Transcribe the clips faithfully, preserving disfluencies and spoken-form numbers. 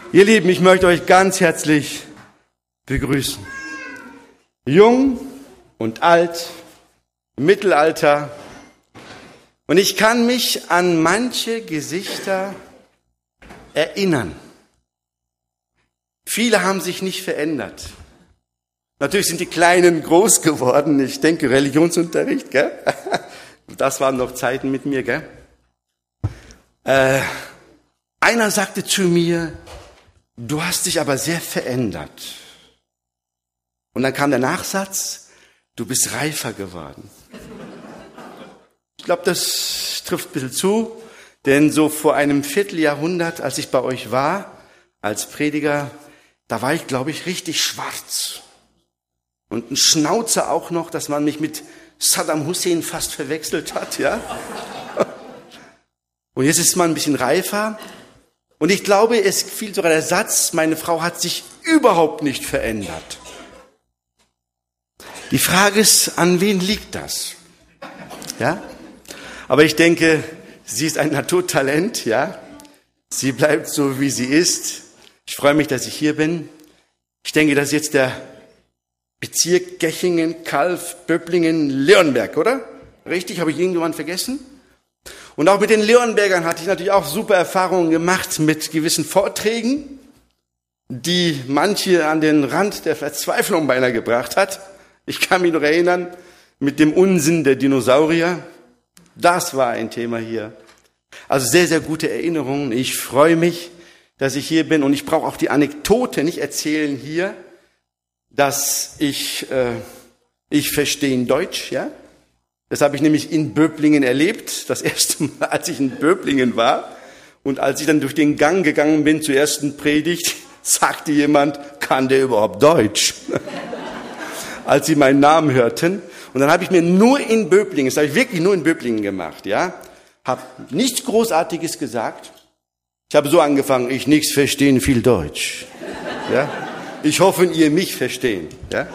Ihr Lieben, ich möchte euch ganz herzlich begrüßen. Jung und alt, Mittelalter. Und ich kann mich an manche Gesichter erinnern. Viele haben sich nicht verändert. Natürlich sind die Kleinen groß geworden. Ich denke, Religionsunterricht, gell? Das waren noch Zeiten mit mir, gell? Äh, einer sagte zu mir, du hast dich aber sehr verändert. Und dann kam der Nachsatz, du bist reifer geworden. Ich glaube, das trifft ein bisschen zu, denn so vor einem Vierteljahrhundert, als ich bei euch war, als Prediger, da war ich, glaube ich, richtig schwarz. Und ein Schnauzer auch noch, dass man mich mit Saddam Hussein fast verwechselt hat, ja. Und jetzt ist man ein bisschen reifer. Und ich glaube, es fiel sogar der Satz, meine Frau hat sich überhaupt nicht verändert. Die Frage ist, an wen liegt das? Ja? Aber ich denke, sie ist ein Naturtalent, ja. Sie bleibt so, wie sie ist. Ich freue mich, dass ich hier bin. Ich denke, das ist jetzt der Bezirk Gechingen, Calw, Böblingen, Leonberg, oder? Richtig, habe ich irgendjemanden vergessen? Und auch mit den Leonbergern hatte ich natürlich auch super Erfahrungen gemacht mit gewissen Vorträgen, die manche an den Rand der Verzweiflung beinahe gebracht hat. Ich kann mich noch erinnern, mit dem Unsinn der Dinosaurier. Das war ein Thema hier. Also sehr, sehr gute Erinnerungen. Ich freue mich, dass ich hier bin. Und ich brauche auch die Anekdote nicht erzählen hier, dass ich, äh, ich verstehe Deutsch, ja. Das habe ich nämlich in Böblingen erlebt, das erste Mal, als ich in Böblingen war. Und als ich dann durch den Gang gegangen bin zur ersten Predigt, sagte jemand, kann der überhaupt Deutsch? Als sie meinen Namen hörten. Und dann habe ich mir nur in Böblingen, das habe ich wirklich nur in Böblingen gemacht, ja. Habe nichts Großartiges gesagt. Ich habe so angefangen, ich nichts verstehen, viel Deutsch. Ja. Ich hoffe, ihr mich verstehen, ja.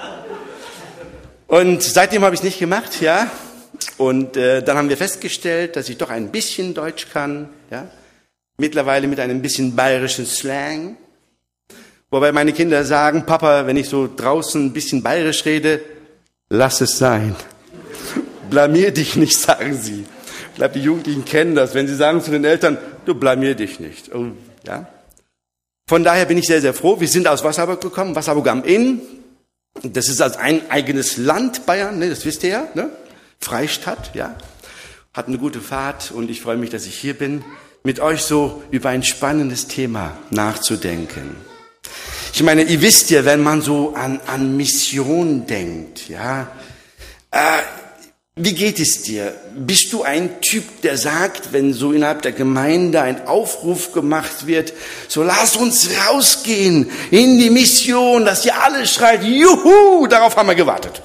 Und seitdem habe ich es nicht gemacht, ja. Und äh, dann haben wir festgestellt, dass ich doch ein bisschen Deutsch kann, ja. Mittlerweile mit einem bisschen bayerischen Slang. Wobei meine Kinder sagen, Papa, wenn ich so draußen ein bisschen bayerisch rede, lass es sein. Blamier dich nicht, sagen sie. Ich glaube, die Jugendlichen kennen das, wenn sie sagen zu den Eltern, du blamier dich nicht. Oh, ja. Von daher bin ich sehr, sehr froh. Wir sind aus Wasserburg gekommen, Wasserburg am Inn. Das ist also ein eigenes Land, Bayern, ne, das wisst ihr ja, ne? Freistadt, ja. Hat eine gute Fahrt und ich freue mich, dass ich hier bin, mit euch so über ein spannendes Thema nachzudenken. Ich meine, ihr wisst ja, wenn man so an, an Mission denkt, ja, äh, wie geht es dir? Bist du ein Typ, der sagt, wenn so innerhalb der Gemeinde ein Aufruf gemacht wird, so lass uns rausgehen in die Mission, dass ihr alle schreit, juhu, darauf haben wir gewartet.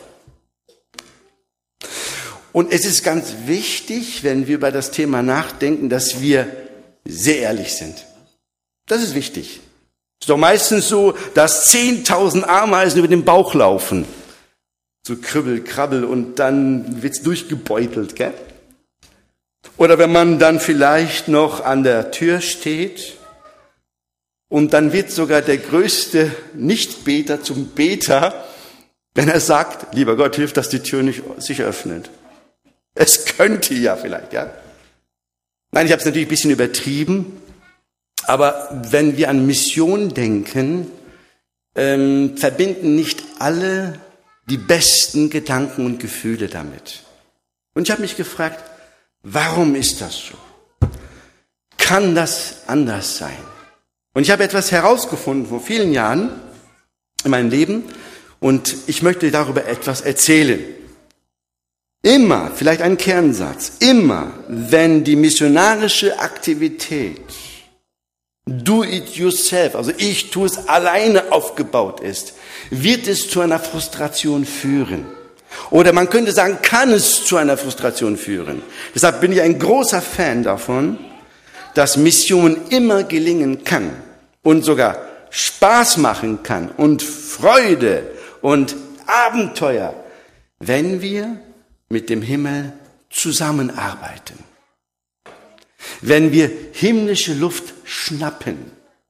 Und es ist ganz wichtig, wenn wir über das Thema nachdenken, dass wir sehr ehrlich sind. Das ist wichtig. Es ist doch meistens so, dass zehntausend Ameisen über den Bauch laufen. So kribbel, krabbel und dann wird's durchgebeutelt, gell? Oder wenn man dann vielleicht noch an der Tür steht und dann wird sogar der größte Nichtbeter zum Beter, wenn er sagt, lieber Gott, hilf, dass die Tür nicht sich öffnet. Es könnte ja vielleicht, ja? Nein, ich habe es natürlich ein bisschen übertrieben, aber wenn wir an Mission denken, ähm, verbinden nicht alle die besten Gedanken und Gefühle damit. Und ich habe mich gefragt, warum ist das so? Kann das anders sein? Und ich habe etwas herausgefunden vor vielen Jahren in meinem Leben und ich möchte darüber etwas erzählen. Immer, vielleicht ein Kernsatz, immer, wenn die missionarische Aktivität do it yourself, also ich tue es alleine aufgebaut ist, wird es zu einer Frustration führen. Oder man könnte sagen, kann es zu einer Frustration führen. Deshalb bin ich ein großer Fan davon, dass Mission immer gelingen kann und sogar Spaß machen kann und Freude und Abenteuer, wenn wir mit dem Himmel zusammenarbeiten. Wenn wir himmlische Luft schnappen,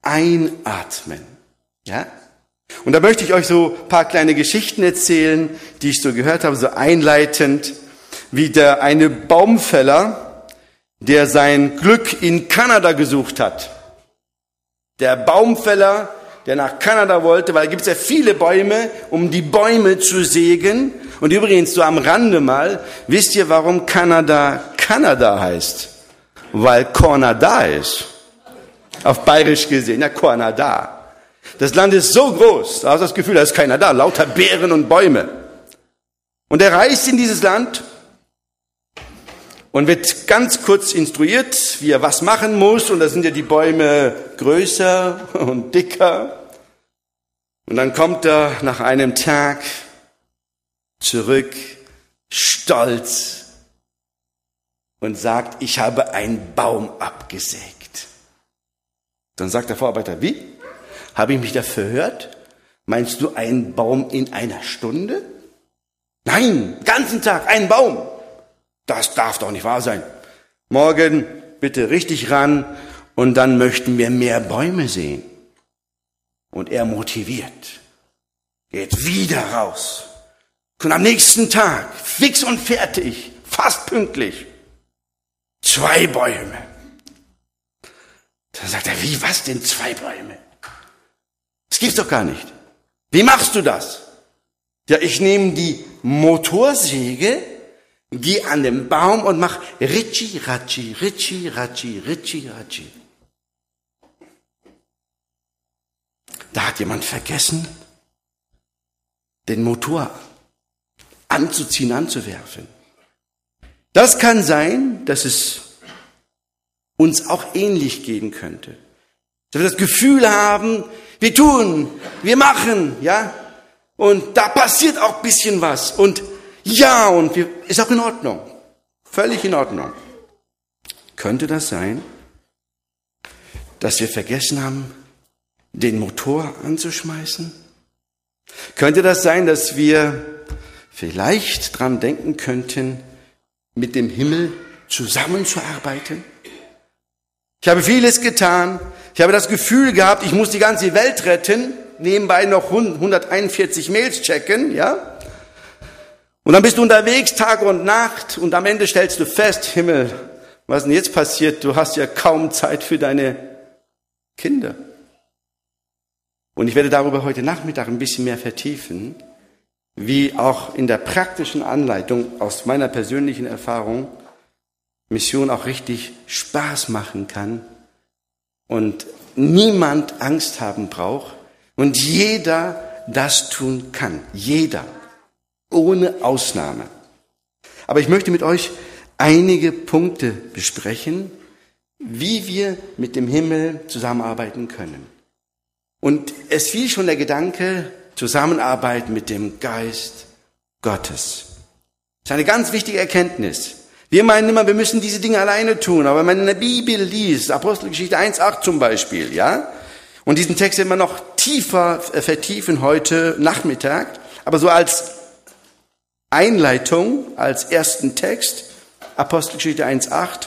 einatmen. Ja? Und da möchte ich euch so ein paar kleine Geschichten erzählen, die ich so gehört habe, so einleitend, wie der eine Baumfäller, der sein Glück in Kanada gesucht hat. Der Baumfäller, der nach Kanada wollte, weil da gibt es ja viele Bäume, um die Bäume zu sägen. Und übrigens, so am Rande mal, wisst ihr, warum Kanada Kanada heißt? Weil Corner da ist. Auf Bayerisch gesehen, ja, Corner da. Das Land ist so groß, da hast du das Gefühl, da ist keiner da, lauter Beeren und Bäume. Und er reist in dieses Land und wird ganz kurz instruiert, wie er was machen muss. Und da sind ja die Bäume größer und dicker. Und dann kommt er nach einem Tag zurück, stolz, und sagt, ich habe einen Baum abgesägt. Dann sagt der Vorarbeiter, wie? Habe ich mich da verhört? Meinst du einen Baum in einer Stunde? Nein, den ganzen Tag, einen Baum. Das darf doch nicht wahr sein. Morgen bitte richtig ran und dann möchten wir mehr Bäume sehen. Und er motiviert, geht wieder raus. Und am nächsten Tag, fix und fertig, fast pünktlich, zwei Bäume. Dann sagt er, wie, was denn zwei Bäume? Das gibt's doch gar nicht. Wie machst du das? Ja, ich nehme die Motorsäge, gehe an den Baum und mach Ritschi, Ratschi, Ritschi, Ratschi, Ritschi, Ratschi. Da hat jemand vergessen, den Motor anzuziehen, anzuwerfen. Das kann sein, dass es uns auch ähnlich gehen könnte. Dass wir das Gefühl haben, wir tun, wir machen, ja, und da passiert auch ein bisschen was. Und ja, und wir, ist auch in Ordnung. Völlig in Ordnung. Könnte das sein, dass wir vergessen haben, den Motor anzuschmeißen? Könnte das sein, dass wir vielleicht dran denken könnten, mit dem Himmel zusammenzuarbeiten? Ich habe vieles getan. Ich habe das Gefühl gehabt, ich muss die ganze Welt retten, nebenbei noch hunderteinundvierzig Mails checken, ja? Und dann bist du unterwegs, Tag und Nacht, und am Ende stellst du fest, Himmel, was denn jetzt passiert? Du hast ja kaum Zeit für deine Kinder. Und ich werde darüber heute Nachmittag ein bisschen mehr vertiefen, wie auch in der praktischen Anleitung aus meiner persönlichen Erfahrung Mission auch richtig Spaß machen kann und niemand Angst haben braucht und jeder das tun kann. Jeder. Ohne Ausnahme. Aber ich möchte mit euch einige Punkte besprechen, wie wir mit dem Himmel zusammenarbeiten können. Und es fiel schon der Gedanke, Zusammenarbeit mit dem Geist Gottes. Das ist eine ganz wichtige Erkenntnis. Wir meinen immer, wir müssen diese Dinge alleine tun, aber wenn man in der Bibel liest, Apostelgeschichte eins acht zum Beispiel, ja, und diesen Text immer noch tiefer vertiefen heute Nachmittag, aber so als Einleitung, als ersten Text, Apostelgeschichte eins acht,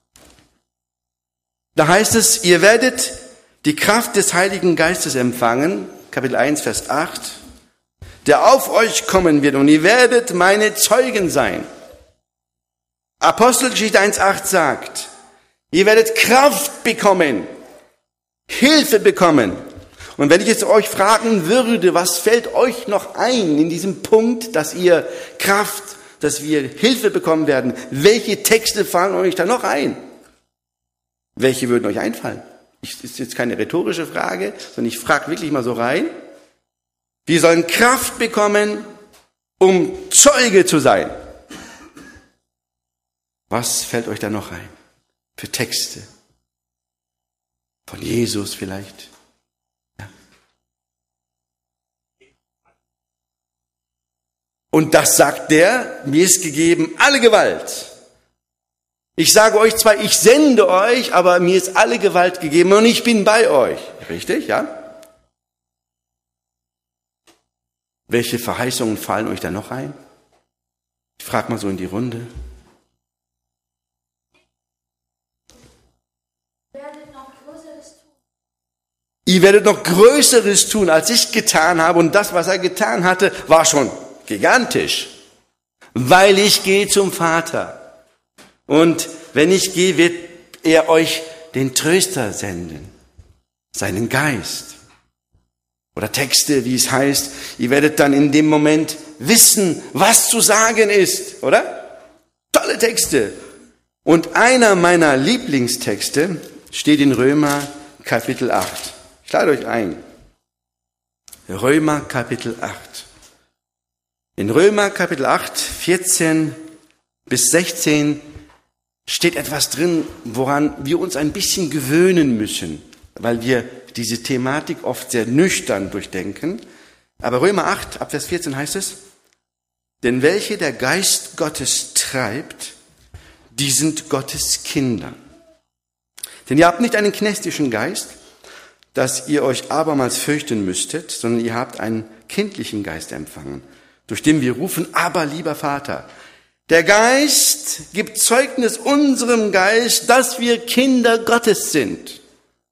da heißt es, ihr werdet die Kraft des Heiligen Geistes empfangen, Kapitel eins, Vers acht, der auf euch kommen wird und ihr werdet meine Zeugen sein. Apostelgeschichte eins acht sagt, ihr werdet Kraft bekommen, Hilfe bekommen. Und wenn ich jetzt euch fragen würde, was fällt euch noch ein in diesem Punkt, dass ihr Kraft, dass wir Hilfe bekommen werden, welche Texte fallen euch da noch ein? Welche würden euch einfallen? Das ist jetzt keine rhetorische Frage, sondern ich frage wirklich mal so rein. Wir sollen Kraft bekommen, um Zeuge zu sein. Was fällt euch da noch ein? Für Texte? Von Jesus vielleicht? Ja. Und das sagt der, mir ist gegeben alle Gewalt. Ich sage euch zwar, ich sende euch, aber mir ist alle Gewalt gegeben und ich bin bei euch. Richtig, ja? Welche Verheißungen fallen euch da noch ein? Ich frage mal so in die Runde. Werdet noch Größeres tun. ihr werdet noch Größeres tun, als ich getan habe. Und das, was er getan hatte, war schon gigantisch. Weil ich gehe zum Vater. Und wenn ich gehe, wird er euch den Tröster senden. Seinen Geist. Oder Texte, wie es heißt, ihr werdet dann in dem Moment wissen, was zu sagen ist. Oder? Tolle Texte. Und einer meiner Lieblingstexte steht in Römer Kapitel acht. Ich lade euch ein. Römer Kapitel acht. In Römer Kapitel acht, vierzehn bis sechzehn steht etwas drin, woran wir uns ein bisschen gewöhnen müssen, weil wir diese Thematik oft sehr nüchtern durchdenken. Aber Römer acht, ab Vers vierzehn heißt es, denn welche der Geist Gottes treibt, die sind Gottes Kinder. Denn ihr habt nicht einen knechttischen Geist, dass ihr euch abermals fürchten müsstet, sondern ihr habt einen kindlichen Geist empfangen, durch den wir rufen, aber lieber Vater. Der Geist gibt Zeugnis unserem Geist, dass wir Kinder Gottes sind.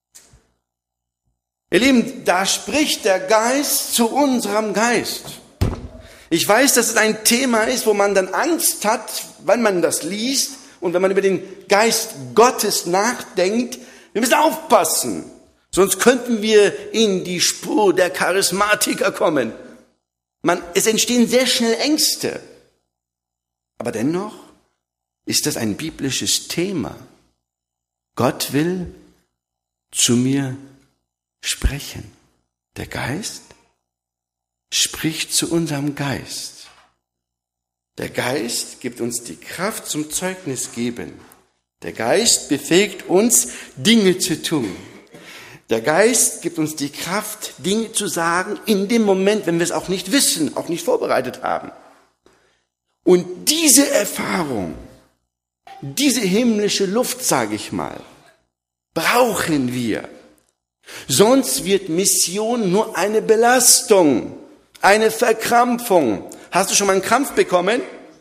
Ihr Lieben, da spricht der Geist zu unserem Geist. Ich weiß, dass es ein Thema ist, wo man dann Angst hat, wenn man das liest und wenn man über den Geist Gottes nachdenkt. Wir müssen aufpassen, sonst könnten wir in die Spur der Charismatiker kommen. Man, es entstehen sehr schnell Ängste. Aber dennoch ist das ein biblisches Thema. Gott will zu mir sprechen. Der Geist spricht zu unserem Geist. Der Geist gibt uns die Kraft zum Zeugnis geben. Der Geist befähigt uns, Dinge zu tun. Der Geist gibt uns die Kraft, Dinge zu sagen, in dem Moment, wenn wir es auch nicht wissen, auch nicht vorbereitet haben. Und diese Erfahrung, diese himmlische Luft, sage ich mal, brauchen wir. Sonst wird Mission nur eine Belastung, eine Verkrampfung. Hast du schon mal einen Krampf bekommen?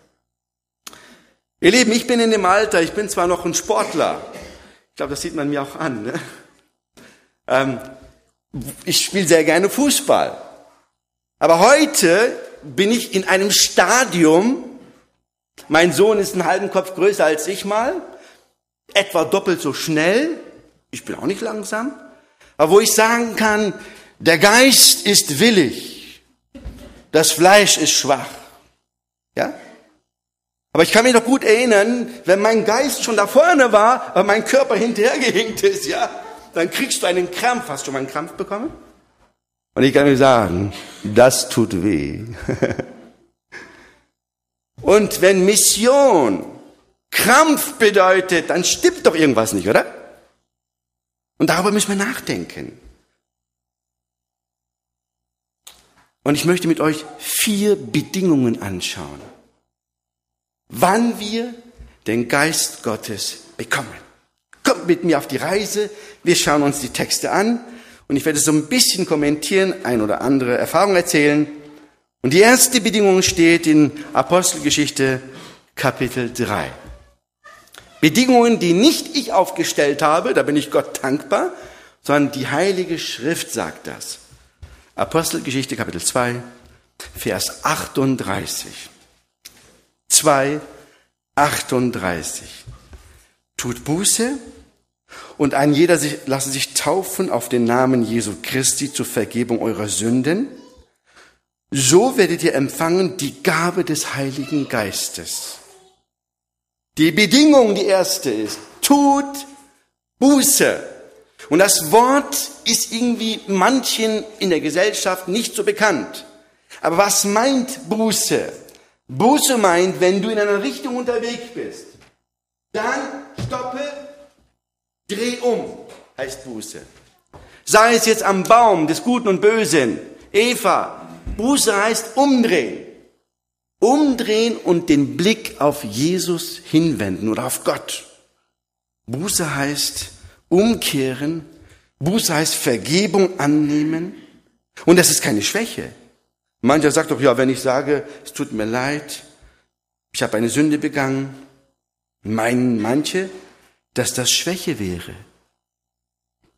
Ihr Lieben, ich bin in dem Alter, ich bin zwar noch ein Sportler, ich glaube, das sieht man mir auch an, ne? ähm, ich spiele sehr gerne Fußball. Aber heute bin ich in einem Stadium, mein Sohn ist einen halben Kopf größer als ich mal, etwa doppelt so schnell, ich bin auch nicht langsam, aber wo ich sagen kann, der Geist ist willig, das Fleisch ist schwach. Ja? Aber ich kann mich noch gut erinnern, wenn mein Geist schon da vorne war, aber mein Körper hinterhergehinkt ist, ja, dann kriegst du einen Krampf. Hast du schon mal einen Krampf bekommen? Und ich kann mir sagen, das tut weh. Und wenn Mission Krampf bedeutet, dann stimmt doch irgendwas nicht, oder? Und darüber müssen wir nachdenken. Und ich möchte mit euch vier Bedingungen anschauen, wann wir den Geist Gottes bekommen. Kommt mit mir auf die Reise, wir schauen uns die Texte an und ich werde so ein bisschen kommentieren, ein oder andere Erfahrung erzählen. Und die erste Bedingung steht in Apostelgeschichte Kapitel drei. Bedingungen, die nicht ich aufgestellt habe, da bin ich Gott dankbar, sondern die Heilige Schrift sagt das. Apostelgeschichte Kapitel zwei, Vers achtunddreißig. zwei, achtunddreißig. Tut Buße und ein jeder sich, lasse sich taufen auf den Namen Jesu Christi zur Vergebung eurer Sünden. So werdet ihr empfangen die Gabe des Heiligen Geistes. Die Bedingung, die erste ist, tut Buße. Und das Wort ist irgendwie manchen in der Gesellschaft nicht so bekannt. Aber was meint Buße? Buße meint, wenn du in einer Richtung unterwegs bist, dann stoppe, dreh um, heißt Buße. Sei es jetzt am Baum des Guten und Bösen, Eva, Buße heißt umdrehen. Umdrehen und den Blick auf Jesus hinwenden oder auf Gott. Buße heißt umkehren. Buße heißt Vergebung annehmen. Und das ist keine Schwäche. Mancher sagt doch, ja, wenn ich sage, es tut mir leid, ich habe eine Sünde begangen, meinen manche, dass das Schwäche wäre.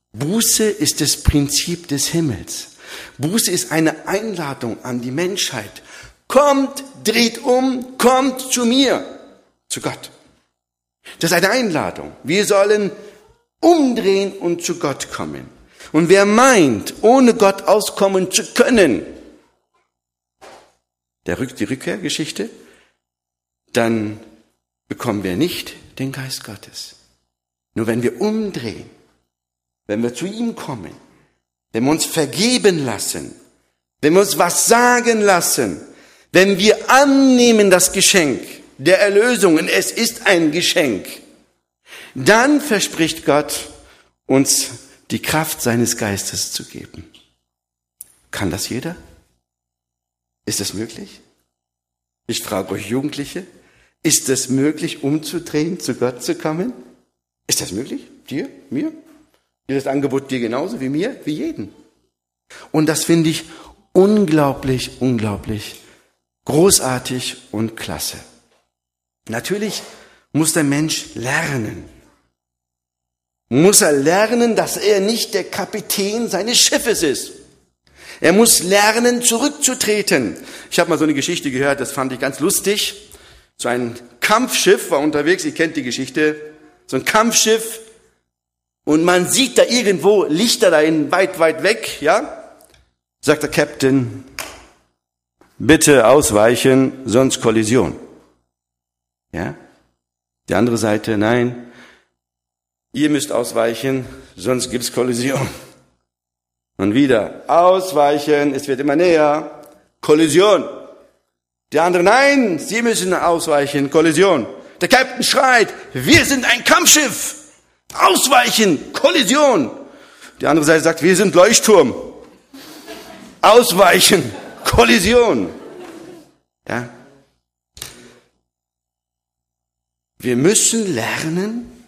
Buße ist das Prinzip des Himmels. Buße ist eine Einladung an die Menschheit. Kommt, dreht um, kommt zu mir, zu Gott. Das ist eine Einladung. Wir sollen umdrehen und zu Gott kommen. Und wer meint, ohne Gott auskommen zu können, der Rück, die Rückkehrgeschichte, dann bekommen wir nicht den Geist Gottes. Nur wenn wir umdrehen, wenn wir zu ihm kommen, wenn wir uns vergeben lassen, wenn wir uns was sagen lassen, wenn wir annehmen das Geschenk der Erlösung, und es ist ein Geschenk, dann verspricht Gott, uns die Kraft seines Geistes zu geben. Kann das jeder? Ist das möglich? Ich frage euch Jugendliche, ist es möglich, umzudrehen, zu Gott zu kommen? Ist das möglich? Dir? Mir? Ist das Angebot dir genauso wie mir? Wie jeden? Und das finde ich unglaublich, unglaublich großartig und klasse. Natürlich muss der Mensch lernen. Muss er lernen, dass er nicht der Kapitän seines Schiffes ist. Er muss lernen, zurückzutreten. Ich habe mal so eine Geschichte gehört, das fand ich ganz lustig. So ein Kampfschiff war unterwegs, ihr kennt die Geschichte. So ein Kampfschiff. Und man sieht da irgendwo Lichter da in weit, weit weg, ja? Sagt der Captain, bitte ausweichen, sonst Kollision. Ja? Die andere Seite, nein, ihr müsst ausweichen, sonst gibt's Kollision. Und wieder, ausweichen, es wird immer näher, Kollision. Die andere, nein, sie müssen ausweichen, Kollision. Der Captain schreit, wir sind ein Kampfschiff, ausweichen, Kollision. Die andere Seite sagt, wir sind Leuchtturm, ausweichen, Kollision. Ja? Wir müssen lernen,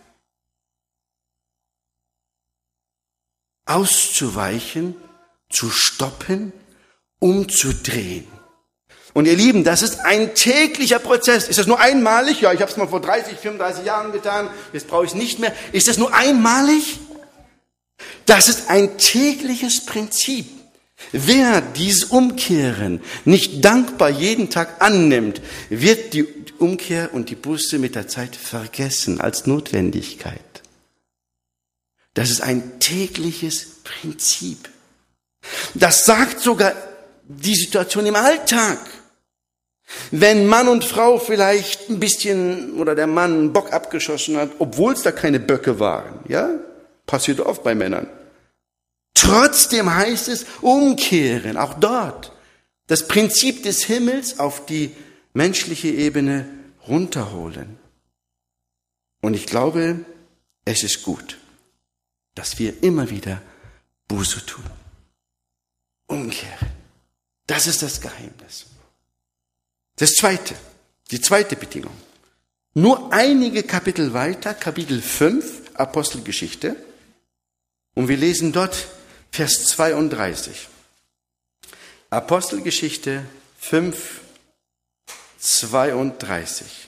auszuweichen, zu stoppen, umzudrehen. Und ihr Lieben, das ist ein täglicher Prozess. Ist das nur einmalig? Ja, ich habe es mal vor dreißig, fünfunddreißig Jahren getan, jetzt brauche ich es nicht mehr. Ist das nur einmalig? Das ist ein tägliches Prinzip. Wer dieses Umkehren nicht dankbar jeden Tag annimmt, wird die Umkehr und die Buße mit der Zeit vergessen als Notwendigkeit. Das ist ein tägliches Prinzip. Das sagt sogar die Situation im Alltag. Wenn Mann und Frau vielleicht ein bisschen oder der Mann einen Bock abgeschossen hat, obwohl es da keine Böcke waren, ja, passiert oft bei Männern. Trotzdem heißt es umkehren, auch dort. Das Prinzip des Himmels auf die menschliche Ebene runterholen. Und ich glaube, es ist gut, dass wir immer wieder Buße tun. Umkehren. Das ist das Geheimnis. Das zweite, die zweite Bedingung. Nur einige Kapitel weiter, Kapitel fünf, Apostelgeschichte. Und wir lesen dort Vers zweiunddreißig. Apostelgeschichte fünf, zweiunddreißig.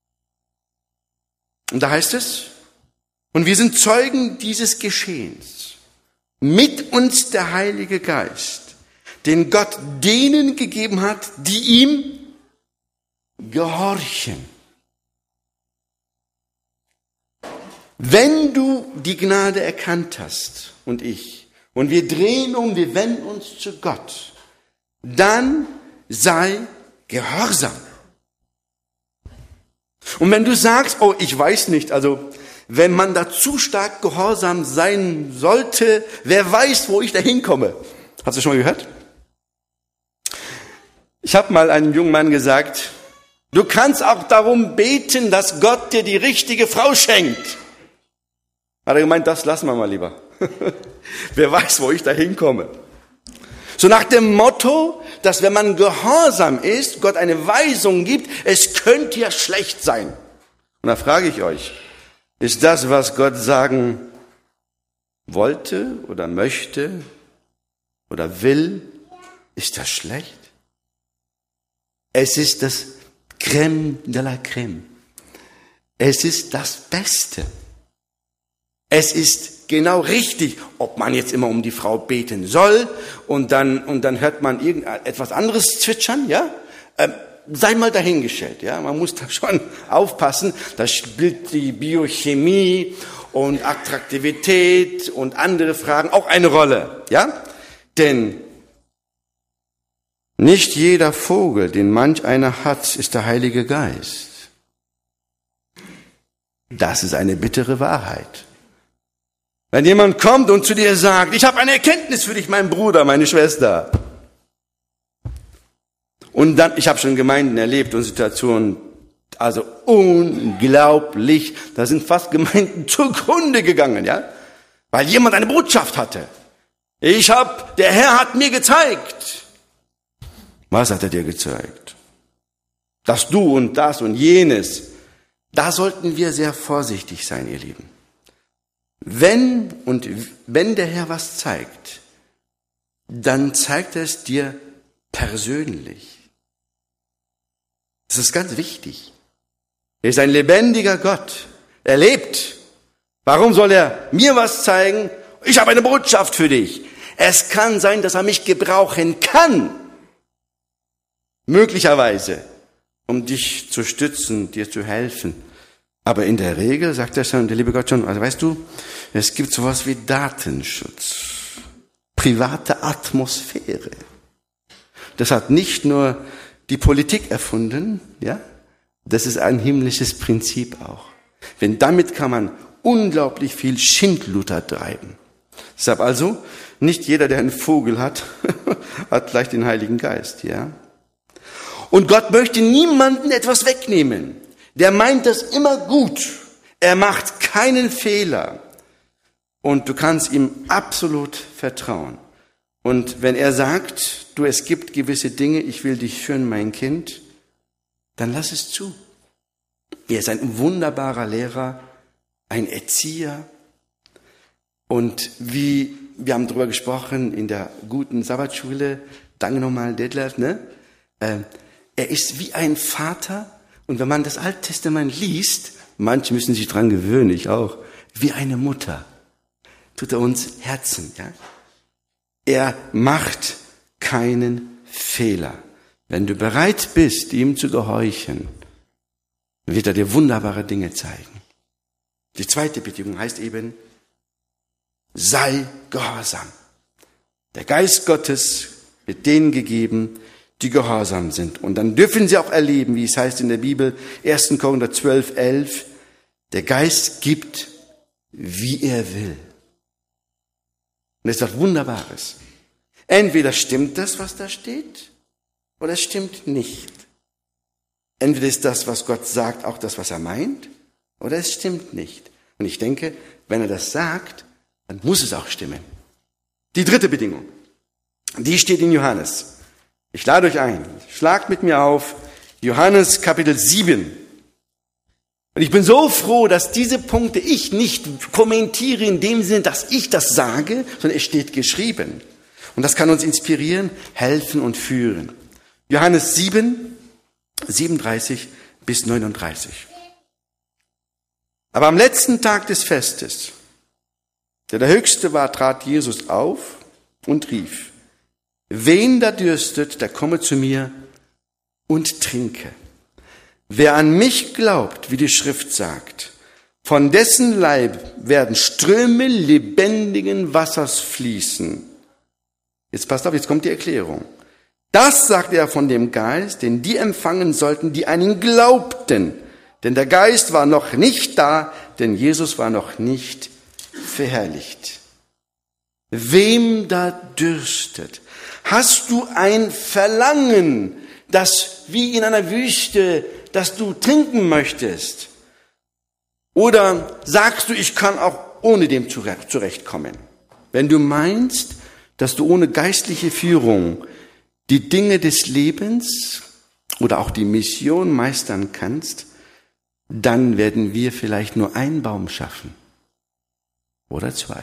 Und da heißt es, und wir sind Zeugen dieses Geschehens. Mit uns der Heilige Geist, den Gott denen gegeben hat, die ihm gehorchen. Wenn du die Gnade erkannt hast und ich, und wir drehen um, wir wenden uns zu Gott, dann sei gehorsam. Und wenn du sagst, oh, ich weiß nicht, also wenn man da zu stark gehorsam sein sollte, wer weiß, wo ich da hinkomme. Hast du schon mal gehört? Ich habe mal einem jungen Mann gesagt, du kannst auch darum beten, dass Gott dir die richtige Frau schenkt. Hat er gemeint, das lassen wir mal lieber. Wer weiß, wo ich da hinkomme. So nach dem Motto, dass wenn man gehorsam ist, Gott eine Weisung gibt, es könnte ja schlecht sein. Und da frage ich euch, ist das, was Gott sagen wollte oder möchte oder will, ist das schlecht? Es ist das Crème de la Crème. Es ist das Beste. Es ist genau richtig. Ob man jetzt immer um die Frau beten soll und dann, und dann hört man irgendetwas anderes zwitschern, ja? Ähm, sei mal dahingestellt, ja? Man muss da schon aufpassen. Da spielt die Biochemie und Attraktivität und andere Fragen auch eine Rolle, ja? Denn nicht jeder Vogel, den manch einer hat, ist der Heilige Geist. Das ist eine bittere Wahrheit. Wenn jemand kommt und zu dir sagt, ich habe eine Erkenntnis für dich, mein Bruder, meine Schwester. Und dann, ich habe schon Gemeinden erlebt und Situationen, also unglaublich, da sind fast Gemeinden zugrunde gegangen, ja, weil jemand eine Botschaft hatte. Ich habe, der Herr hat mir gezeigt. Was hat er dir gezeigt? Dass du und das und jenes. Da sollten wir sehr vorsichtig sein, ihr Lieben. Wenn und wenn der Herr was zeigt, dann zeigt er es dir persönlich. Das ist ganz wichtig. Er ist ein lebendiger Gott. Er lebt. Warum soll er mir was zeigen? Ich habe eine Botschaft für dich. Es kann sein, dass er mich gebrauchen kann. Möglicherweise, um dich zu stützen, dir zu helfen. Aber in der Regel sagt er schon, der liebe Gott schon, also weißt du, es gibt sowas wie Datenschutz, private Atmosphäre. Das hat nicht nur die Politik erfunden, ja, das ist ein himmlisches Prinzip auch. Denn damit kann man unglaublich viel Schindluder treiben. Deshalb also, nicht jeder, der einen Vogel hat, hat gleich den Heiligen Geist, ja. Und Gott möchte niemanden etwas wegnehmen. Der meint das immer gut. Er macht keinen Fehler. Und du kannst ihm absolut vertrauen. Und wenn er sagt, du, es gibt gewisse Dinge, ich will dich führen, mein Kind, dann lass es zu. Er ist ein wunderbarer Lehrer, ein Erzieher. Und wie, wir haben darüber gesprochen in der guten Sabbatschule, danke nochmal Detlef, ne? Äh, Er ist wie ein Vater, und wenn man das Alte Testament liest, manche müssen sich dran gewöhnen, ich auch, wie eine Mutter, tut er uns Herzen, ja? Er macht keinen Fehler. Wenn du bereit bist, ihm zu gehorchen, wird er dir wunderbare Dinge zeigen. Die zweite Bedingung heißt eben, sei gehorsam. Der Geist Gottes wird denen gegeben, die gehorsam sind. Und dann dürfen sie auch erleben, wie es heißt in der Bibel, erster Korinther zwölf, elf, der Geist gibt, wie er will. Und das ist was Wunderbares. Entweder stimmt das, was da steht, oder es stimmt nicht. Entweder ist das, was Gott sagt, auch das, was er meint, oder es stimmt nicht. Und ich denke, wenn er das sagt, dann muss es auch stimmen. Die dritte Bedingung, die steht in Johannes. Ich lade euch ein, schlagt mit mir auf Johannes Kapitel sieben. Und ich bin so froh, dass diese Punkte ich nicht kommentiere in dem Sinne, dass ich das sage, sondern es steht geschrieben. Und das kann uns inspirieren, helfen und führen. Johannes sieben, siebenunddreißig bis neununddreißig. Aber am letzten Tag des Festes, der der höchste war, trat Jesus auf und rief, wen da dürstet, der komme zu mir und trinke. Wer an mich glaubt, wie die Schrift sagt, von dessen Leib werden Ströme lebendigen Wassers fließen. Jetzt passt auf, jetzt kommt die Erklärung. Das sagt er von dem Geist, den die empfangen sollten, die an ihn glaubten. Denn der Geist war noch nicht da, denn Jesus war noch nicht verherrlicht. Wem da dürstet? Hast du ein Verlangen, das wie in einer Wüste, das du trinken möchtest? Oder sagst du, ich kann auch ohne dem zurechtkommen? Wenn du meinst, dass du ohne geistliche Führung die Dinge des Lebens oder auch die Mission meistern kannst, dann werden wir vielleicht nur einen Baum schaffen oder zwei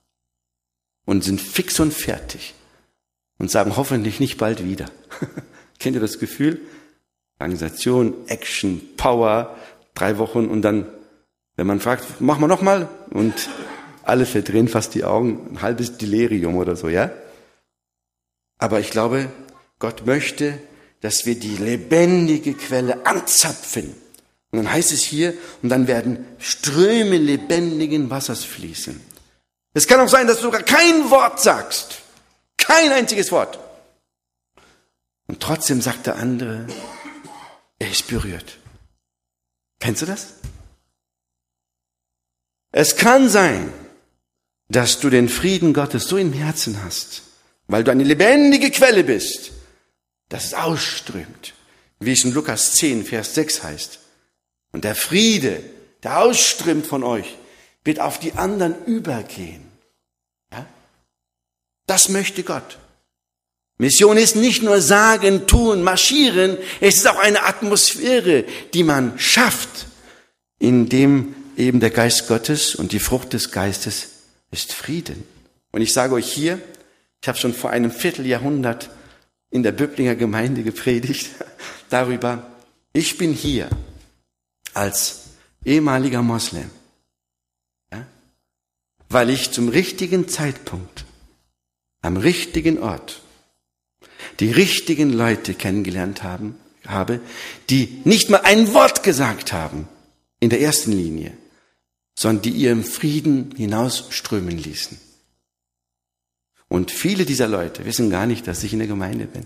und sind fix und fertig und sagen hoffentlich nicht bald wieder. Kennt ihr das Gefühl? Organisation, Action, Power, drei Wochen und dann, wenn man fragt, machen wir noch mal und Alle verdrehen fast die Augen, ein halbes Delirium oder so, ja? Aber ich glaube, Gott möchte, dass wir die lebendige Quelle anzapfen. Und dann heißt es hier, und dann werden Ströme lebendigen Wassers fließen. Es kann auch sein, dass du sogar kein Wort sagst. Kein einziges Wort. Und trotzdem sagt der andere, er ist berührt. Kennst du das? Es kann sein, dass du den Frieden Gottes so im Herzen hast, weil du eine lebendige Quelle bist, dass es ausströmt, wie es in Lukas zehn, Vers sechs heißt. Und der Friede, der ausströmt von euch, wird auf die anderen übergehen. Ja? Das möchte Gott. Mission ist nicht nur sagen, tun, marschieren, es ist auch eine Atmosphäre, die man schafft, in dem eben der Geist Gottes und die Frucht des Geistes ist Frieden. Und ich sage euch hier, ich habe schon vor einem Vierteljahrhundert in der Böblinger Gemeinde gepredigt darüber, ich bin hier als ehemaliger Moslem, ja, weil ich zum richtigen Zeitpunkt, am richtigen Ort, die richtigen Leute kennengelernt haben, habe, die nicht mal ein Wort gesagt haben in der ersten Linie, sondern die ihren Frieden hinausströmen ließen. Und viele dieser Leute wissen gar nicht, dass ich in der Gemeinde bin.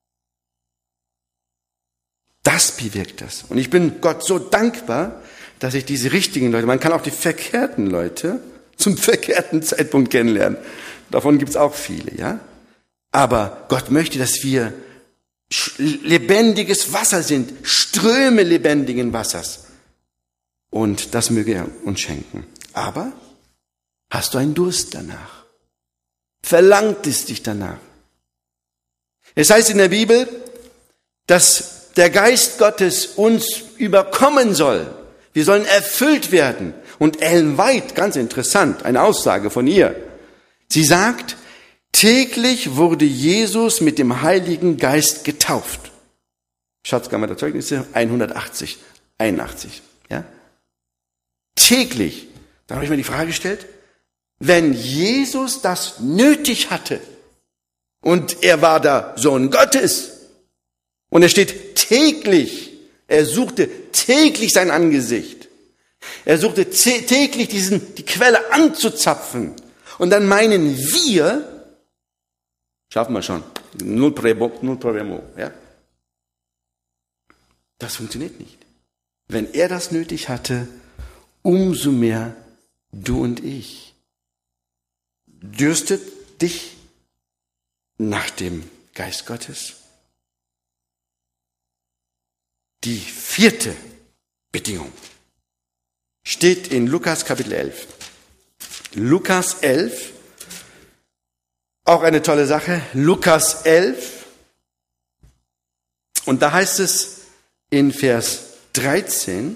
Das bewirkt das. Und ich bin Gott so dankbar, dass ich diese richtigen Leute, man kann auch die verkehrten Leute zum verkehrten Zeitpunkt kennenlernen. Davon gibt es auch viele, ja. Aber Gott möchte, dass wir lebendiges Wasser sind, Ströme lebendigen Wassers. Und das möge er uns schenken. Aber hast du einen Durst danach? Verlangt es dich danach? Es heißt in der Bibel, dass der Geist Gottes uns überkommen soll. Wir sollen erfüllt werden. Und Ellen White, ganz interessant, eine Aussage von ihr. Sie sagt, täglich wurde Jesus mit dem Heiligen Geist getauft. Schatzkammer der Zeugnisse hundertachtzig, einundachtzig. Ja? Täglich. Da habe ich mir die Frage gestellt, wenn Jesus das nötig hatte und er war der Sohn Gottes und er steht täglich, er suchte täglich sein Angesicht, er suchte täglich diesen, die Quelle anzuzapfen und dann meinen wir, schaffen wir schon, null Problemo, ja? Das funktioniert nicht. Wenn er das nötig hatte, umso mehr du und ich. Dürstet dich nach dem Geist Gottes? Die vierte Bedingung steht in Lukas Kapitel elf. Lukas elf, auch eine tolle Sache. Lukas elf, und da heißt es in Vers dreizehn,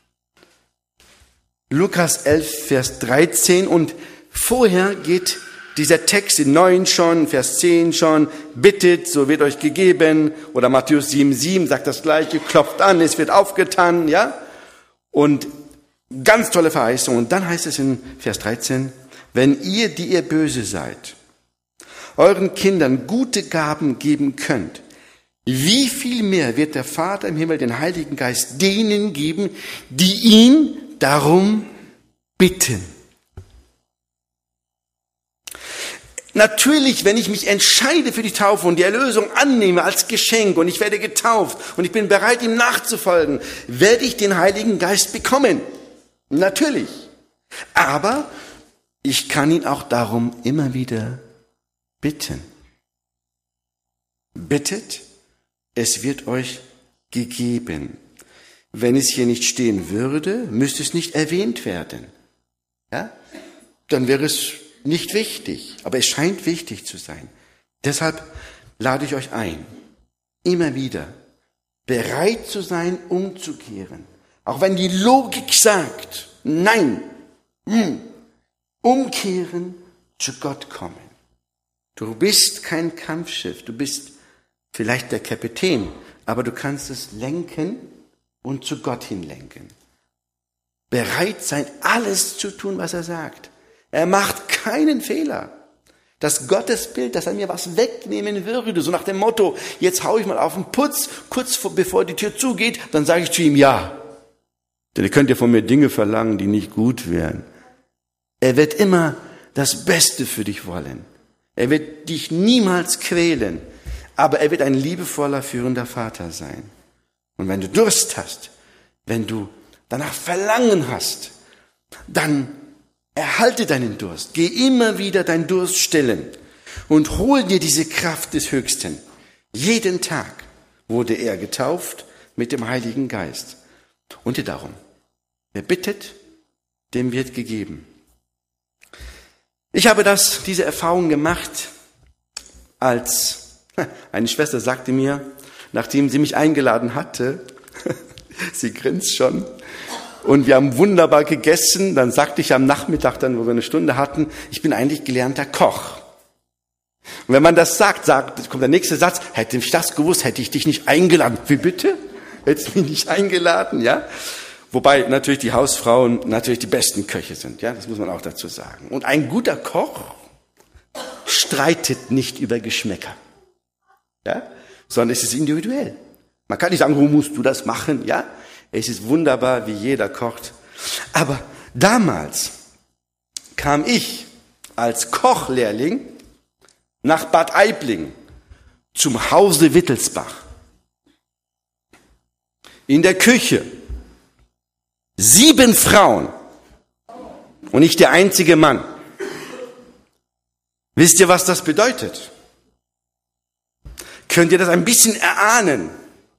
Lukas elf, Vers dreizehn, und vorher geht dieser Text in neun schon, Vers zehn schon, bittet, so wird euch gegeben, oder Matthäus sieben, sieben sagt das Gleiche, klopft an, es wird aufgetan, ja, und ganz tolle Verheißung. Und dann heißt es in Vers dreizehn, wenn ihr, die ihr böse seid, euren Kindern gute Gaben geben könnt, wie viel mehr wird der Vater im Himmel den Heiligen Geist denen geben, die ihn darum bitten. Natürlich, wenn ich mich entscheide für die Taufe und die Erlösung annehme als Geschenk und ich werde getauft und ich bin bereit, ihm nachzufolgen, werde ich den Heiligen Geist bekommen. Natürlich. Aber ich kann ihn auch darum immer wieder bitten. Bittet, es wird euch gegeben. Wenn es hier nicht stehen würde, müsste es nicht erwähnt werden. Ja? Dann wäre es nicht wichtig, aber es scheint wichtig zu sein. Deshalb lade ich euch ein, immer wieder bereit zu sein, umzukehren. Auch wenn die Logik sagt, nein, hm, umkehren, zu Gott kommen. Du bist kein Kampfschiff, du bist vielleicht der Kapitän, aber du kannst es lenken und zu Gott hin lenken. Bereit sein, alles zu tun, was er sagt. Er macht keinen Fehler. Das Gottesbild, dass er mir was wegnehmen würde, so nach dem Motto, jetzt hau ich mal auf den Putz, kurz vor, bevor die Tür zugeht, dann sage ich zu ihm ja. Denn ihr könnt ja von mir Dinge verlangen, die nicht gut wären. Er wird immer das Beste für dich wollen. Er wird dich niemals quälen, aber er wird ein liebevoller, führender Vater sein. Und wenn du Durst hast, wenn du danach Verlangen hast, dann erhalte deinen Durst. Geh immer wieder deinen Durst stillen und hol dir diese Kraft des Höchsten. Jeden Tag wurde er getauft mit dem Heiligen Geist. Und dir darum, wer bittet, dem wird gegeben. Ich habe das, diese Erfahrung gemacht, als eine Schwester sagte mir, nachdem sie mich eingeladen hatte, sie grinst schon, und wir haben wunderbar gegessen, dann sagte ich am Nachmittag, dann, wo wir eine Stunde hatten, ich bin eigentlich gelernter Koch. Und wenn man das sagt, sagt, kommt der nächste Satz, hätte ich das gewusst, hätte ich dich nicht eingeladen. Wie bitte? Hättest du mich nicht eingeladen, ja? Wobei natürlich die Hausfrauen natürlich die besten Köche sind, ja? Das muss man auch dazu sagen. Und ein guter Koch streitet nicht über Geschmäcker, ja? Sondern es ist individuell. Man kann nicht sagen, wo musst du das machen, ja? Es ist wunderbar, wie jeder kocht. Aber damals kam ich als Kochlehrling nach Bad Aibling zum Hause Wittelsbach. In der Küche sieben Frauen und ich der einzige Mann. Wisst ihr, was das bedeutet? Könnt ihr das ein bisschen erahnen?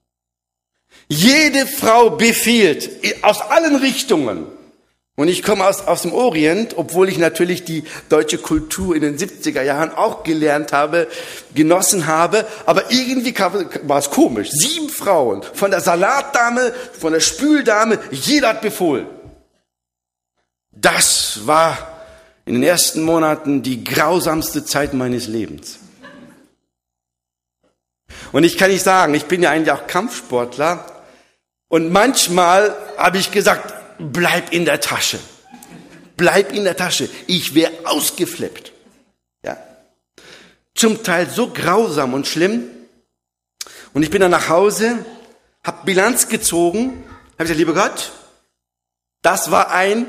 Jede Frau befiehlt aus allen Richtungen. Und ich komme aus, aus dem Orient, obwohl ich natürlich die deutsche Kultur in den siebziger Jahren auch gelernt habe, genossen habe. Aber irgendwie war es komisch. Sieben Frauen, von der Salatdame, von der Spüldame, jeder hat befohlen. Das war in den ersten Monaten die grausamste Zeit meines Lebens. Und ich kann nicht sagen, ich bin ja eigentlich auch Kampfsportler. Und manchmal habe ich gesagt, bleib in der Tasche. Bleib in der Tasche. Ich wäre ausgeflippt. Ja. Zum Teil so grausam und schlimm. Und ich bin dann nach Hause, habe Bilanz gezogen, habe gesagt, lieber Gott, das war ein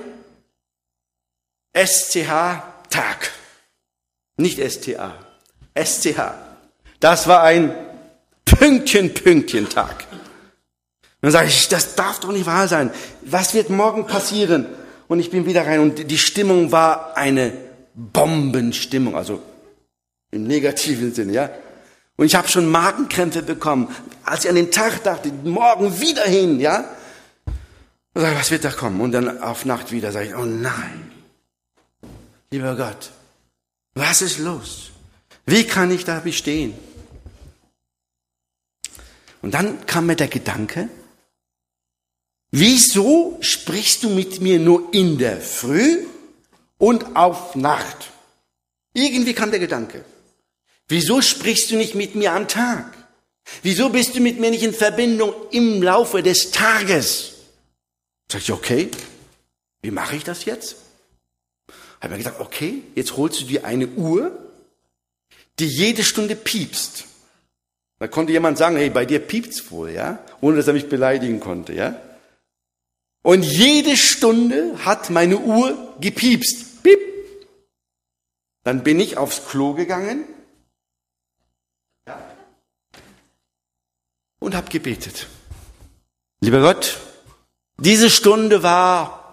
S C H-Tag. Nicht S T A. S C H. Das war ein Pünktchen-Pünktchen-Tag. Dann sage ich, das darf doch nicht wahr sein. Was wird morgen passieren? Und ich bin wieder rein und die Stimmung war eine Bombenstimmung, also im negativen Sinne, ja. Und ich habe schon Magenkrämpfe bekommen, als ich an den Tag dachte, morgen wieder hin, ja. Und sage, was wird da kommen? Und dann auf Nacht wieder sage ich, oh nein, lieber Gott, was ist los? Wie kann ich da bestehen? Und dann kam mir der Gedanke, wieso sprichst du mit mir nur in der Früh und auf Nacht? Irgendwie kam der Gedanke. Wieso sprichst du nicht mit mir am Tag? Wieso bist du mit mir nicht in Verbindung im Laufe des Tages? Sag ich, okay, wie mache ich das jetzt? Habe mir gesagt, okay, jetzt holst du dir eine Uhr, die jede Stunde piepst. Da konnte jemand sagen, hey, bei dir piept's wohl, ja? Ohne dass er mich beleidigen konnte, ja? Und jede Stunde hat meine Uhr gepiepst. Piep. Dann bin ich aufs Klo gegangen, ja, und habe gebetet. Lieber Gott, diese Stunde war,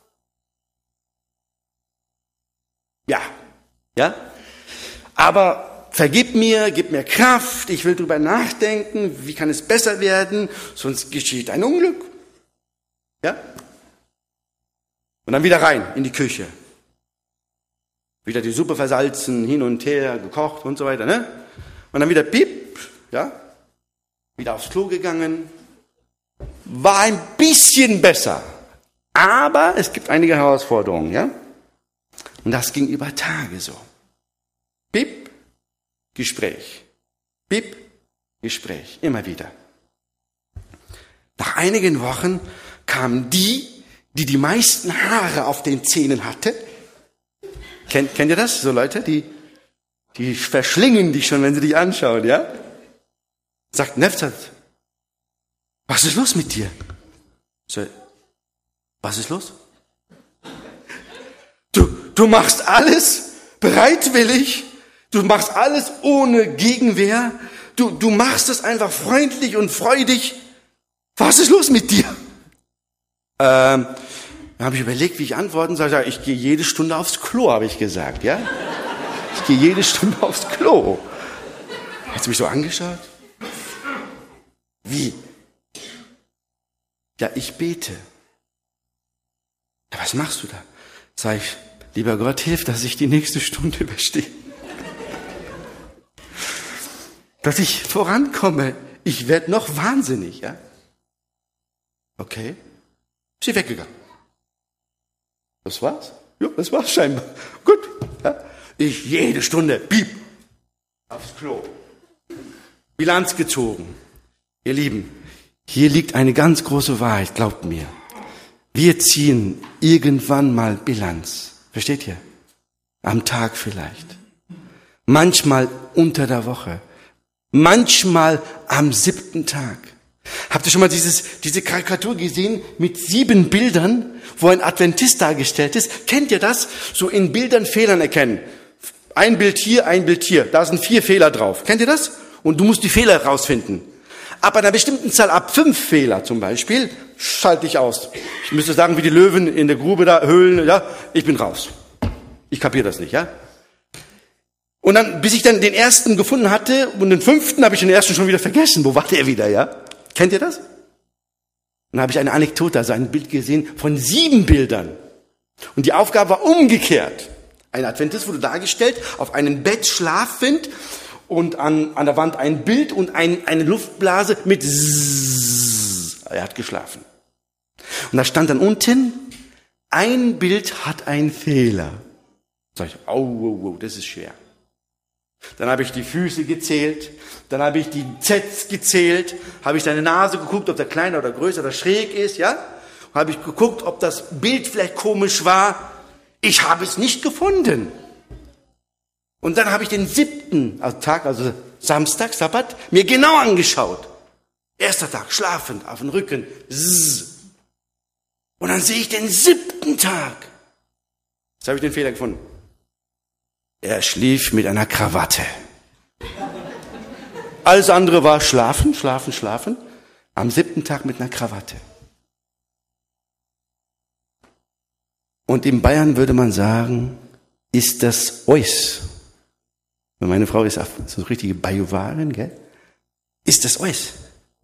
ja, ja, aber vergib mir, gib mir Kraft, ich will drüber nachdenken, wie kann es besser werden, sonst geschieht ein Unglück. Ja? Und dann wieder rein in die Küche. Wieder die Suppe versalzen, hin und her, gekocht und so weiter, ne? Und dann wieder piep, ja? Wieder aufs Klo gegangen. War ein bisschen besser. Aber es gibt einige Herausforderungen, ja? Und das ging über Tage so. Piep, Gespräch. Piep, Gespräch. Immer wieder. Nach einigen Wochen kamen die, die die meisten Haare auf den Zähnen hatte, Kennt, kennt ihr das? So Leute, die, die verschlingen dich schon, wenn sie dich anschauen, ja? Sagt Nefzat, was ist los mit dir? So, was ist los? Du, du machst alles bereitwillig. Du machst alles ohne Gegenwehr. Du, du machst es einfach freundlich und freudig. Was ist los mit dir? Ähm, dann habe ich überlegt, wie ich antworten soll. Ich, sage, ich gehe jede Stunde aufs Klo, habe ich gesagt, ja? Ich gehe jede Stunde aufs Klo. Hat sie mich so angeschaut? Wie? Ja, ich bete. Ja, was machst du da? Sag ich, lieber Gott, hilf, dass ich die nächste Stunde überstehe. Dass ich vorankomme. Ich werde noch wahnsinnig, ja? Okay. Ist sie weggegangen. Das war's? Ja, das war's scheinbar. Gut. Ja. Ich jede Stunde, piep, aufs Klo. Bilanz gezogen. Ihr Lieben, hier liegt eine ganz große Wahrheit, glaubt mir. Wir ziehen irgendwann mal Bilanz. Versteht ihr? Am Tag vielleicht. Manchmal unter der Woche. Manchmal am siebten Tag. Habt ihr schon mal dieses, diese Karikatur gesehen mit sieben Bildern, wo ein Adventist dargestellt ist? Kennt ihr das? So in Bildern Fehlern erkennen. Ein Bild hier, ein Bild hier. Da sind vier Fehler drauf. Kennt ihr das? Und du musst die Fehler rausfinden. Ab einer bestimmten Zahl, ab fünf Fehler zum Beispiel, schalte ich aus. Ich müsste sagen, wie die Löwen in der Grube da, Höhlen, ja, ich bin raus. Ich kapiere das nicht, ja. Und dann, bis ich dann den ersten gefunden hatte und den fünften, habe ich den ersten schon wieder vergessen. Wo war der wieder, ja? Kennt ihr das? Und dann habe ich eine Anekdote, also ein Bild gesehen von sieben Bildern. Und die Aufgabe war umgekehrt. Ein Adventist wurde dargestellt, auf einem Bett schlafend und an, an der Wand ein Bild und ein, eine Luftblase mit Zzzz. Er hat geschlafen. Und da stand dann unten, ein Bild hat einen Fehler. Sag ich, oh, oh, oh, das ist schwer. Dann habe ich die Füße gezählt, dann habe ich die Zets gezählt, habe ich deine Nase geguckt, ob der kleiner oder größer oder schräg ist, ja? Habe ich geguckt, ob das Bild vielleicht komisch war. Ich habe es nicht gefunden. Und dann habe ich den siebten Tag, also Samstag, Sabbat, mir genau angeschaut. Erster Tag, schlafend, auf den Rücken. Zzz. Und dann sehe ich den siebten Tag. Jetzt habe ich den Fehler gefunden. Er schlief mit einer Krawatte. Alles andere war schlafen, schlafen, schlafen. Am siebten Tag mit einer Krawatte. Und in Bayern würde man sagen, ist das Eus. Meine Frau ist so eine richtige Bajuwarin, gell? Ist das Eus.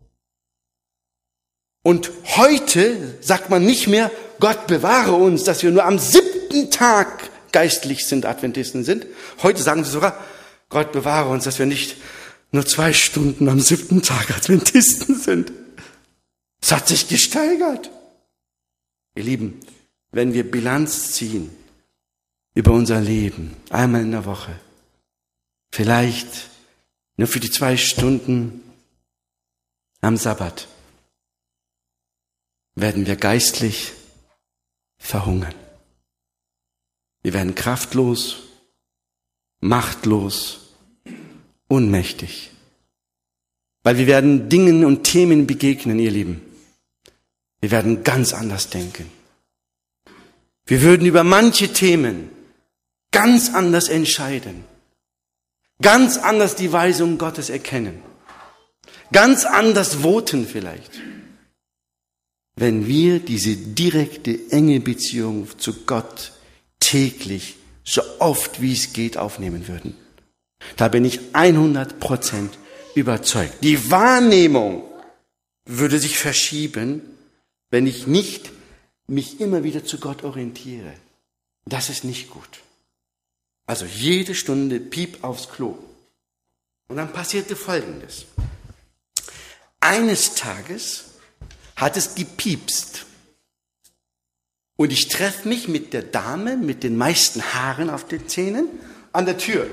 Und heute sagt man nicht mehr, Gott bewahre uns, dass wir nur am siebten Tag geistlich sind, Adventisten sind. Heute sagen sie sogar, Gott bewahre uns, dass wir nicht nur zwei Stunden am siebten Tag Adventisten sind. Es hat sich gesteigert. Ihr Lieben, wenn wir Bilanz ziehen über unser Leben, einmal in der Woche, vielleicht nur für die zwei Stunden am Sabbat, werden wir geistlich verhungern. Wir werden kraftlos, machtlos, ohnmächtig. Weil wir werden Dingen und Themen begegnen, ihr Lieben. Wir werden ganz anders denken. Wir würden über manche Themen ganz anders entscheiden. Ganz anders die Weisung Gottes erkennen. Ganz anders voten vielleicht. Wenn wir diese direkte, enge Beziehung zu Gott täglich, so oft wie es geht, aufnehmen würden. Da bin ich hundert Prozent überzeugt. Die Wahrnehmung würde sich verschieben, wenn ich nicht mich immer wieder zu Gott orientiere. Das ist nicht gut. Also jede Stunde piep aufs Klo. Und dann passierte Folgendes. Eines Tages hat es gepiepst. Und ich treffe mich mit der Dame mit den meisten Haaren auf den Zähnen an der Tür.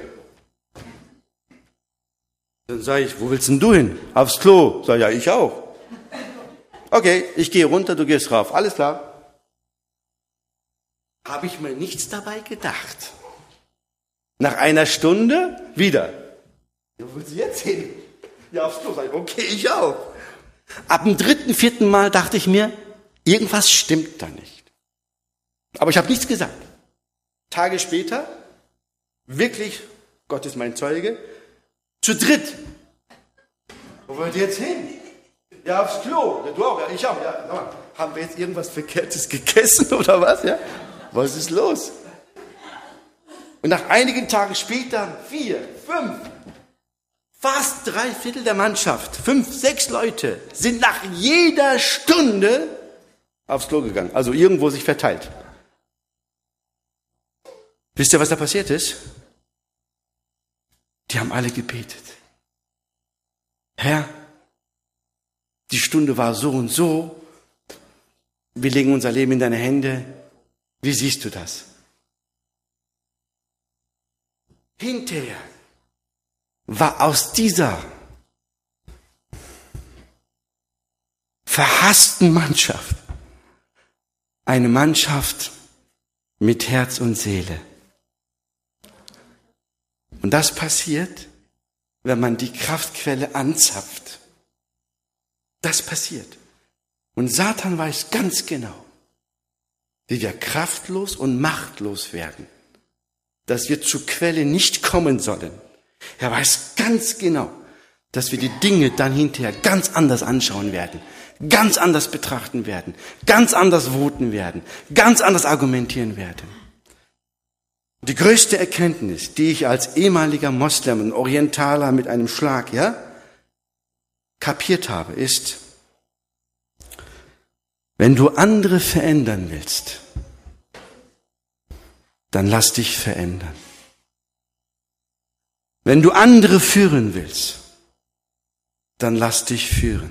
Dann sage ich, wo willst denn du hin? Aufs Klo. Sag ich, ja, ich auch. Okay, ich gehe runter, du gehst rauf. Alles klar. Habe ich mir nichts dabei gedacht. Nach einer Stunde wieder. Wo will sie jetzt hin? Ja, aufs Klo. Okay, ich auch. Ab dem dritten, vierten Mal dachte ich mir, irgendwas stimmt da nicht. Aber ich habe nichts gesagt. Tage später, wirklich, Gott ist mein Zeuge, zu dritt. Wo wollt ihr jetzt hin? Ja, aufs Klo. Ja, du auch, ja, ich auch. Ja, haben wir jetzt irgendwas Verkehrtes gegessen oder was? Ja? Was ist los? Und nach einigen Tagen später, vier, fünf, fast drei Viertel der Mannschaft, fünf, sechs Leute, sind nach jeder Stunde aufs Klo gegangen. Also irgendwo sich verteilt. Wisst ihr, was da passiert ist? Die haben alle gebetet. Herr, die Stunde war so und so. Wir legen unser Leben in deine Hände. Wie siehst du das? Hinterher war aus dieser verhassten Mannschaft eine Mannschaft mit Herz und Seele. Und das passiert, wenn man die Kraftquelle anzapft. Das passiert. Und Satan weiß ganz genau, wie wir kraftlos und machtlos werden, dass wir zur Quelle nicht kommen sollen. Er weiß ganz genau, dass wir die Dinge dann hinterher ganz anders anschauen werden, ganz anders betrachten werden, ganz anders voten werden, ganz anders argumentieren werden. Die größte Erkenntnis, die ich als ehemaliger Moslem und Orientaler mit einem Schlag, ja, kapiert habe, ist, wenn du andere verändern willst, dann lass dich verändern. Wenn du andere führen willst, dann lass dich führen.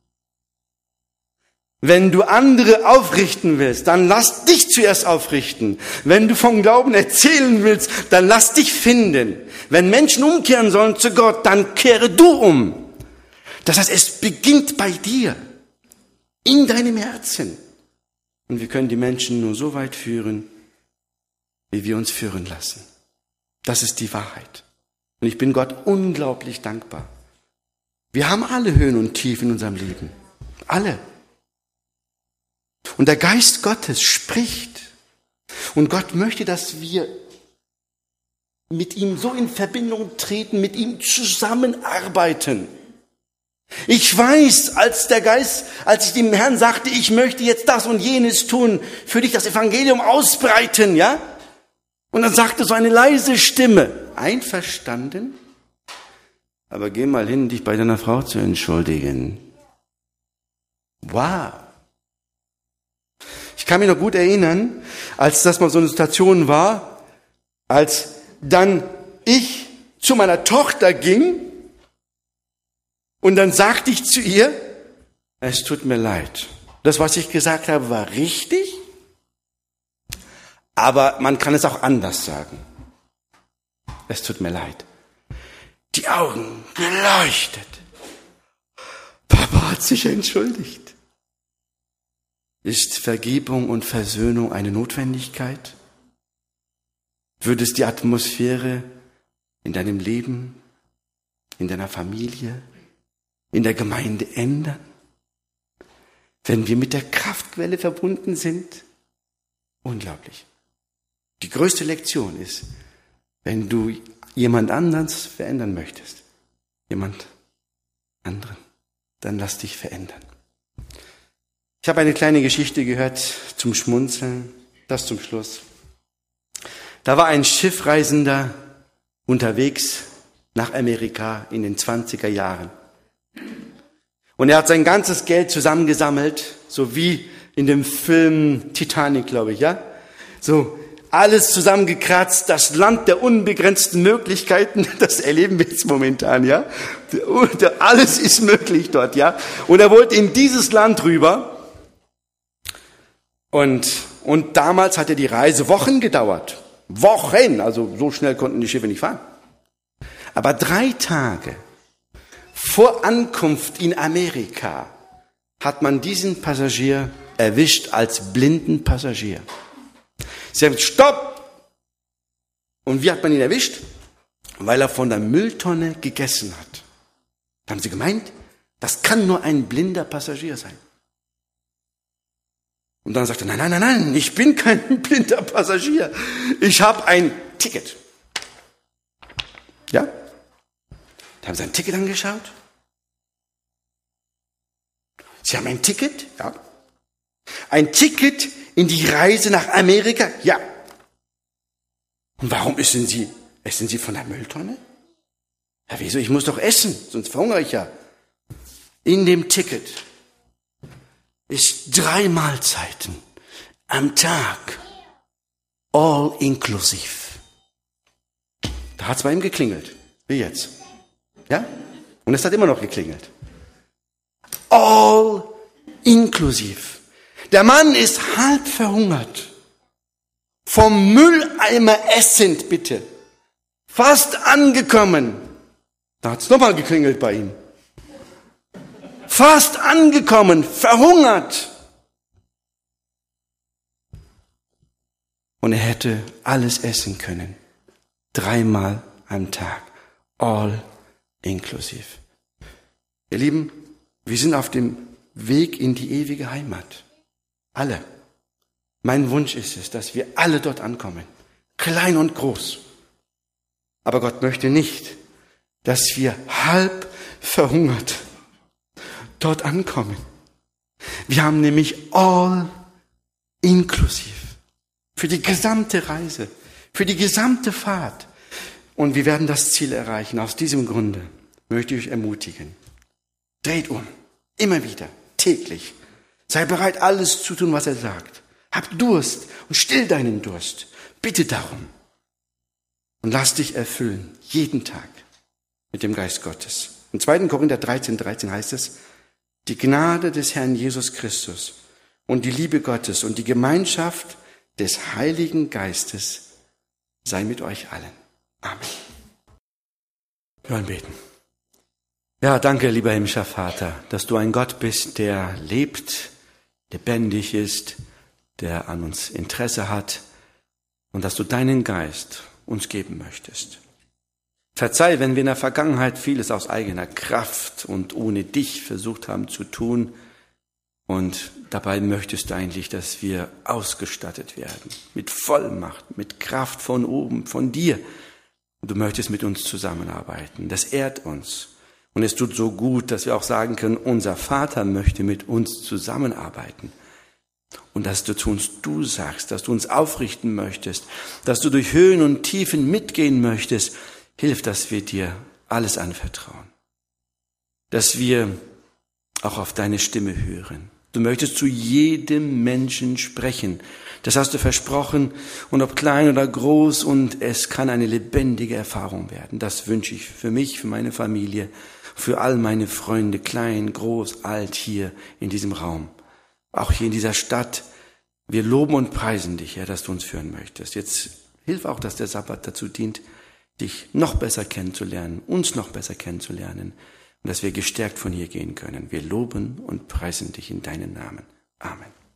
Wenn du andere aufrichten willst, dann lass dich zuerst aufrichten. Wenn du vom Glauben erzählen willst, dann lass dich finden. Wenn Menschen umkehren sollen zu Gott, dann kehre du um. Das heißt, es beginnt bei dir, in deinem Herzen. Und wir können die Menschen nur so weit führen, wie wir uns führen lassen. Das ist die Wahrheit. Und ich bin Gott unglaublich dankbar. Wir haben alle Höhen und Tiefen in unserem Leben. Alle. Und der Geist Gottes spricht. Und Gott möchte, dass wir mit ihm so in Verbindung treten, mit ihm zusammenarbeiten. Ich weiß, als der Geist, als ich dem Herrn sagte, ich möchte jetzt das und jenes tun, für dich das Evangelium ausbreiten, ja? Und dann sagte so eine leise Stimme, einverstanden? Aber geh mal hin, dich bei deiner Frau zu entschuldigen. Wow. Ich kann mich noch gut erinnern, als das mal so eine Situation war, als dann ich zu meiner Tochter ging und dann sagte ich zu ihr, es tut mir leid. Das, was ich gesagt habe, war richtig, aber man kann es auch anders sagen. Es tut mir leid. Die Augen geleuchtet. Papa hat sich entschuldigt. Ist Vergebung und Versöhnung eine Notwendigkeit? Würde es die Atmosphäre in deinem Leben, in deiner Familie, in der Gemeinde ändern? Wenn wir mit der Kraftquelle verbunden sind? Unglaublich. Die größte Lektion ist, wenn du jemand anderes verändern möchtest, jemand anderen, dann lass dich verändern. Ich habe eine kleine Geschichte gehört zum Schmunzeln, das zum Schluss. Da war ein Schiffreisender unterwegs nach Amerika in den zwanziger Jahren. Und er hat sein ganzes Geld zusammengesammelt, so wie in dem Film Titanic, glaube ich, ja? So, alles zusammengekratzt, das Land der unbegrenzten Möglichkeiten, das erleben wir jetzt momentan, ja? Alles ist möglich dort, ja? Und er wollte in dieses Land rüber. Und, und damals hatte die Reise Wochen gedauert. Wochen, also so schnell konnten die Schiffe nicht fahren. Aber drei Tage vor Ankunft in Amerika hat man diesen Passagier erwischt als blinden Passagier. Sie haben gesagt, stopp! Und wie hat man ihn erwischt? Weil er von der Mülltonne gegessen hat. Da haben sie gemeint, das kann nur ein blinder Passagier sein. Und dann sagte er, nein, nein, nein, nein, ich bin kein blinder Passagier. Ich habe ein Ticket. Ja? Da haben sie ein Ticket angeschaut. Sie haben ein Ticket? Ja. Ein Ticket in die Reise nach Amerika? Ja. Und warum essen Sie, essen Sie von der Mülltonne? Ja, wieso? Ich muss doch essen, sonst verhungere ich ja. In dem Ticket ist drei Mahlzeiten am Tag, all inclusive. Da hat es bei ihm geklingelt, wie jetzt. Ja? Und es hat immer noch geklingelt. All inclusive. Der Mann ist halb verhungert. Vom Mülleimer essend, bitte. Fast angekommen. Da hat es nochmal geklingelt bei ihm. Fast angekommen, verhungert. Und er hätte alles essen können. Dreimal am Tag. All inclusive. Ihr Lieben, wir sind auf dem Weg in die ewige Heimat. Alle. Mein Wunsch ist es, dass wir alle dort ankommen. Klein und groß. Aber Gott möchte nicht, dass wir halb verhungert dort ankommen. Wir haben nämlich all inclusive. Für die gesamte Reise. Für die gesamte Fahrt. Und wir werden das Ziel erreichen. Aus diesem Grunde möchte ich euch ermutigen. Dreht um. Immer wieder. Täglich. Sei bereit, alles zu tun, was er sagt. Hab Durst und still deinen Durst. Bitte darum. Und lass dich erfüllen. Jeden Tag. Mit dem Geist Gottes. Im zweiten Korinther dreizehn, dreizehn heißt es, die Gnade des Herrn Jesus Christus und die Liebe Gottes und die Gemeinschaft des Heiligen Geistes sei mit euch allen. Amen. Wir wollen beten. Ja, danke, lieber himmlischer Vater, dass du ein Gott bist, der lebt, lebendig ist, der an uns Interesse hat und dass du deinen Geist uns geben möchtest. Verzeih, wenn wir in der Vergangenheit vieles aus eigener Kraft und ohne dich versucht haben zu tun. Und dabei möchtest du eigentlich, dass wir ausgestattet werden. Mit Vollmacht, mit Kraft von oben, von dir. Und du möchtest mit uns zusammenarbeiten. Das ehrt uns. Und es tut so gut, dass wir auch sagen können, unser Vater möchte mit uns zusammenarbeiten. Und dass du zu uns du sagst, dass du uns aufrichten möchtest, dass du durch Höhen und Tiefen mitgehen möchtest. Hilf, dass wir dir alles anvertrauen. Dass wir auch auf deine Stimme hören. Du möchtest zu jedem Menschen sprechen. Das hast du versprochen. Und ob klein oder groß, und es kann eine lebendige Erfahrung werden. Das wünsche ich für mich, für meine Familie, für all meine Freunde, klein, groß, alt hier in diesem Raum. Auch hier in dieser Stadt. Wir loben und preisen dich, Herr, dass du uns führen möchtest. Jetzt hilf auch, dass der Sabbat dazu dient, dich noch besser kennenzulernen, uns noch besser kennenzulernen und dass wir gestärkt von hier gehen können. Wir loben und preisen dich in deinen Namen. Amen.